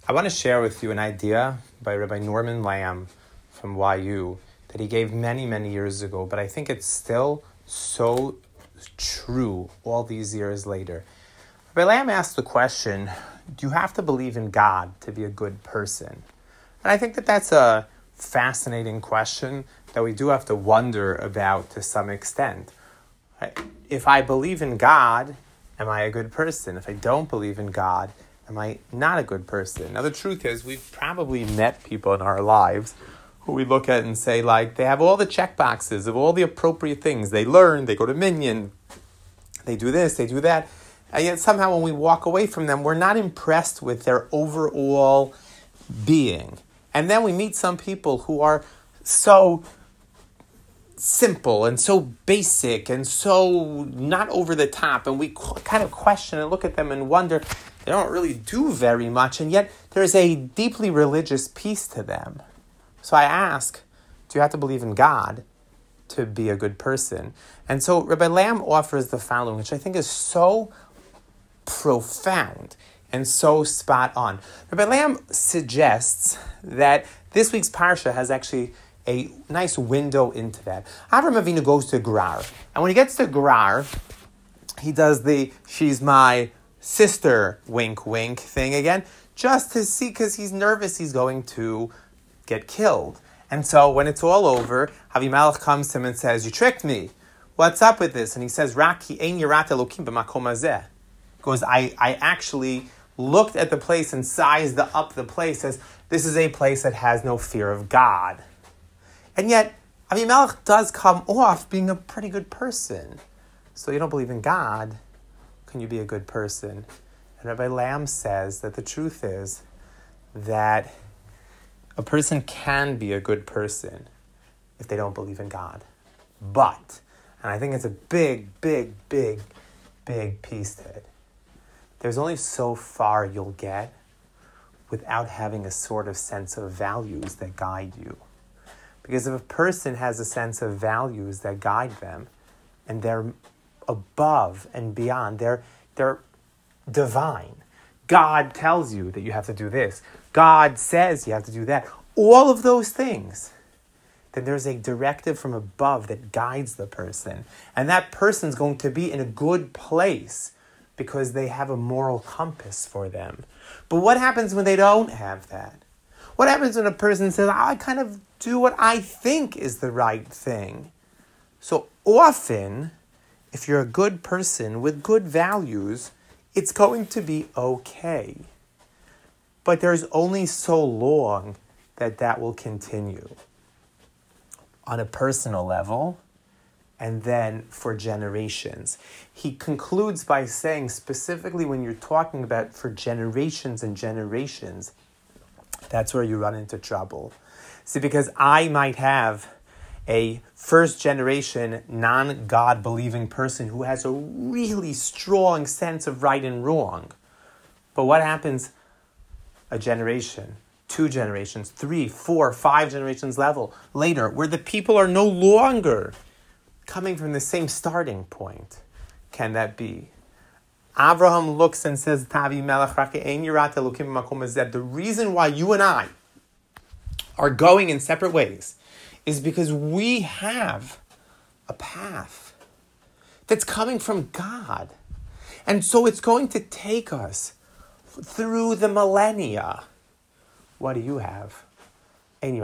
I want to share with you an idea by Rabbi Norman Lamb from YU that he gave many, many years ago, but I think it's still so true all these years later. Rabbi Lamb asked the question, do you have to believe in God to be a good person? And I think that that's a fascinating question that we do have to wonder about to some extent. If I believe in God, am I a good person? If I don't believe in God, am I not a good person? Now, the truth is, we've probably met people in our lives who we look at and say, like, they have all the check boxes of all the appropriate things. They learn, they go to Minyan, they do this, they do that. And yet somehow when we walk away from them, we're not impressed with their overall being. And then we meet some people who are so simple and so basic and so not over the top, and we kind of question and look at them and wonder, they don't really do very much, and yet there's a deeply religious piece to them. So I ask, do you have to believe in God to be a good person? And so Rabbi Lamb offers the following, which I think is so profound and so spot on. Rabbi Lamb suggests that this week's parsha has actually a nice window into that. Avram Avinu goes to Gerar, and when he gets to Gerar, he does the "she's my sister" wink wink thing again, just to see, because he's nervous he's going to get killed. And so when it's all over, Avimelech comes to him and says, "You tricked me. What's up with this?" And he says, "Raki ein yirat Elokim b'makom hazeh." He goes, I actually looked at the place and sized up the place as this is a place that has no fear of God. And yet, Avimelech does come off being a pretty good person. So you don't believe in God, can you be a good person? And Rabbi Lamb says that the truth is that a person can be a good person if they don't believe in God. But, and I think it's a big piece to it, there's only so far you'll get without having a sort of sense of values that guide you. Because if a person has a sense of values that guide them, and they're above and beyond, they're divine. God tells you that you have to do this. God says you have to do that. All of those things. Then there's a directive from above that guides the person. And that person's going to be in a good place because they have a moral compass for them. But what happens when they don't have that? What happens when a person says, I kind of do what I think is the right thing? So often, if you're a good person with good values, it's going to be okay. But there's only so long that will continue. On a personal level, and then for generations. He concludes by saying, specifically when you're talking about for generations and generations, that's where you run into trouble. See, because I might have a first-generation, non-God-believing person who has a really strong sense of right and wrong. But what happens a generation, 2 generations, 3, 4, 5 generations later, where the people are no longer coming from the same starting point? Can that be? Abraham looks and says, the reason why you and I are going in separate ways is because we have a path that's coming from God. And so it's going to take us through the millennia. What do you have? You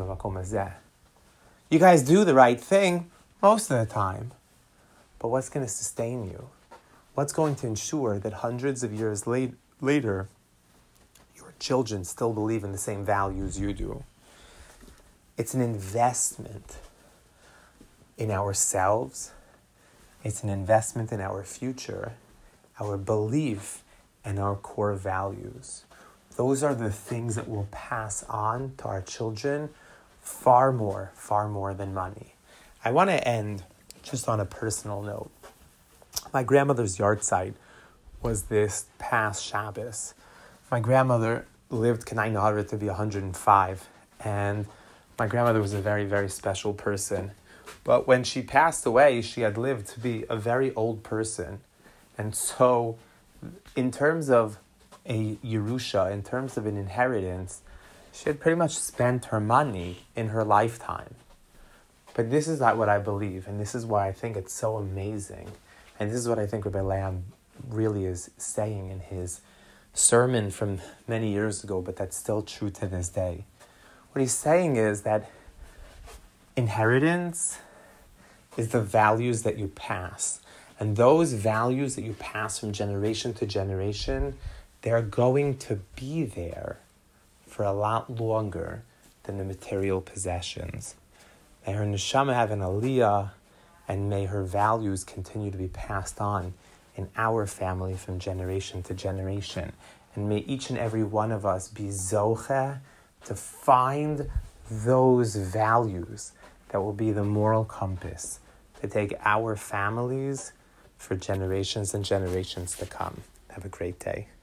guys do the right thing most of the time. But what's going to sustain you? What's going to ensure that hundreds of years later, your children still believe in the same values you do? It's an investment in ourselves. It's an investment in our future, our belief, and our core values. Those are the things that will pass on to our children far more than money. I want to end just on a personal note. My grandmother's yahrzeit was this past Shabbos. My grandmother lived, can I know her to be 105, and my grandmother was a very, very special person. But when she passed away, she had lived to be a very old person. And so, in terms of a Yerusha, in terms of an inheritance, she had pretty much spent her money in her lifetime. But this is not what I believe, and this is why I think it's so amazing. And this is what I think Rabbi Lamb really is saying in his sermon from many years ago, but that's still true to this day. What he's saying is that inheritance is the values that you pass. And those values that you pass from generation to generation, they're going to be there for a lot longer than the material possessions. May her neshama have an aliyah, and may her values continue to be passed on in our family from generation to generation. And may each and every one of us be zocheh to find those values that will be the moral compass to take our families for generations and generations to come. Have a great day.